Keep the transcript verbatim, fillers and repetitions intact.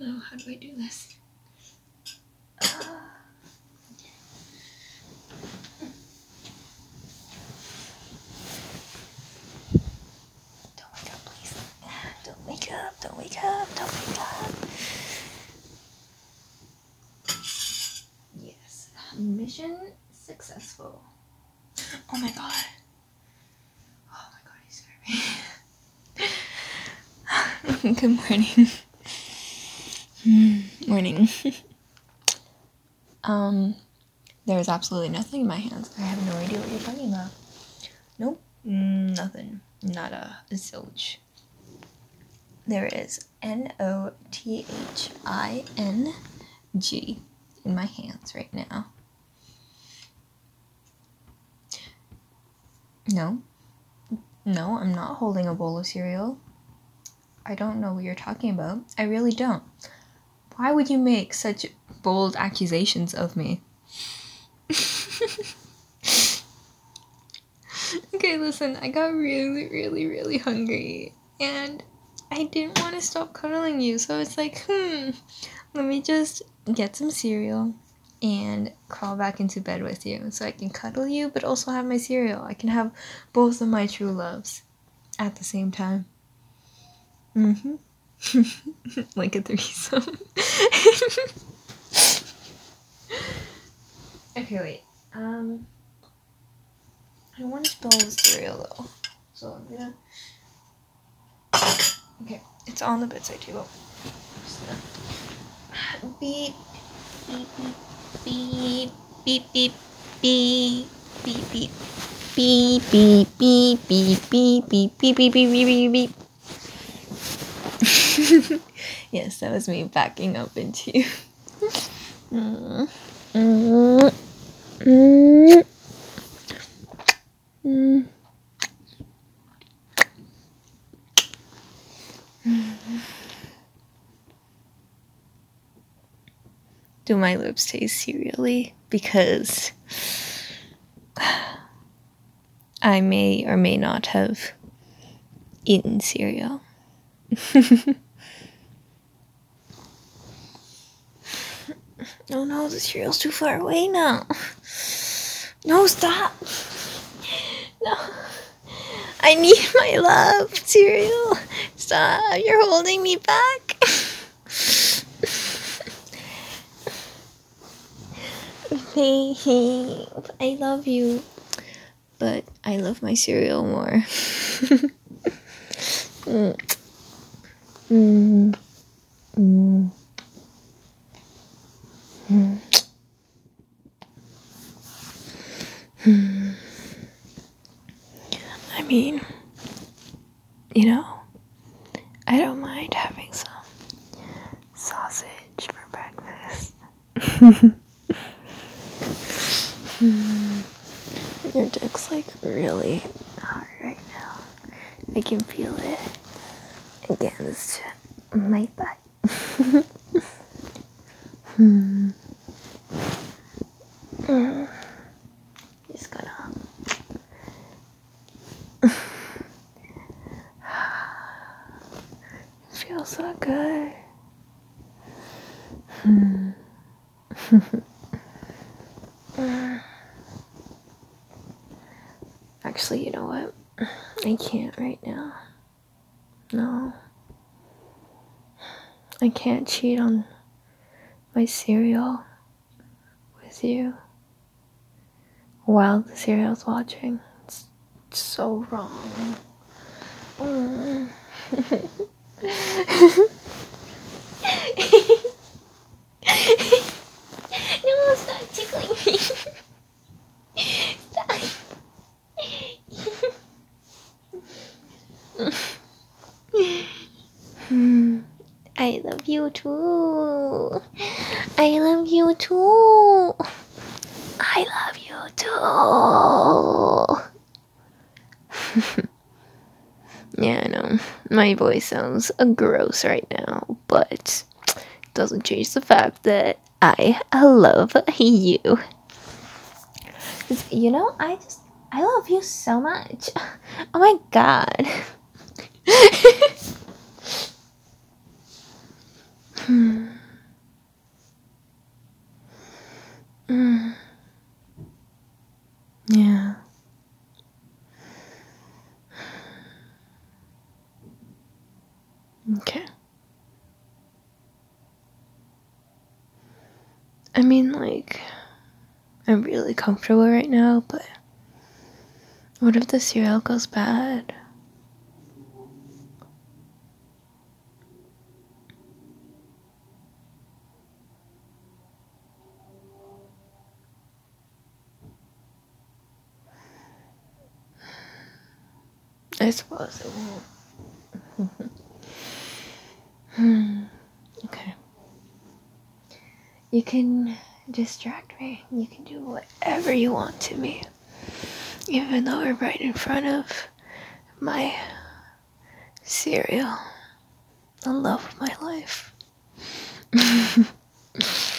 know, how do I do this? Uh, don't wake up, please. Don't wake up, don't wake up, don't wake up. Yes, mission successful. Oh my god. Oh my god, you scared me. Good morning. Morning. um, there is absolutely nothing in my hands. I have no idea what you're talking about. Nope, nothing. Not a zilch. There is N O T H I N G in my hands right now. No. No, I'm not holding a bowl of cereal. I don't know what you're talking about. I really don't. Why would you make such bold accusations of me? Okay, listen, I got really, really, really hungry, and I didn't want to stop cuddling you, so it's like, hmm, let me just get some cereal and crawl back into bed with you, so I can cuddle you, but also have my cereal. I can have both of my true loves at the same time. Mm-hmm. Like a threesome. Okay, wait. Um, I don't want to spill the cereal though, so I'm gonna. Okay, it's on the bedside table. I'm just gonna beep, beep, beep, beep, beep, beep, beep, beep, beep, beep, beep, beep, beep, beep, beep, beep, beep, beep, beep, beep. Yes, that was me backing up into you. Mm. Mm. Mm. Mm. Do my lips taste cereally? Because I may or may not have eaten cereal. Oh no, the cereal's too far away now. No, stop. No. I need my love, cereal. Stop, you're holding me back. Babe, I love you. But I love my cereal more. mm. Mm. Mm. Mm. I mean, you know, I don't mind having some sausage for breakfast. Your dick's like really hard right now. I can feel it against my butt. hmm. mm. Just gonna feels so good. Hmm. Actually, you know what? I can't right now. No. I can't cheat on my cereal with you while the cereal's watching. It's so wrong. Mm. No, stop tickling me. Stop. I love you too. I love you too. I love you too. Yeah, I know. My voice sounds gross right now, but it doesn't change the fact that I love you. You know, I just, I love you so much. Oh my god. Hmm. Mm. Yeah. Okay. I mean, like, I'm really comfortable right now, but what if the cereal goes bad? I suppose it won't. Hmm. Okay. You can distract me. You can do whatever you want to me. Even though we're right in front of my cereal. The love of my life.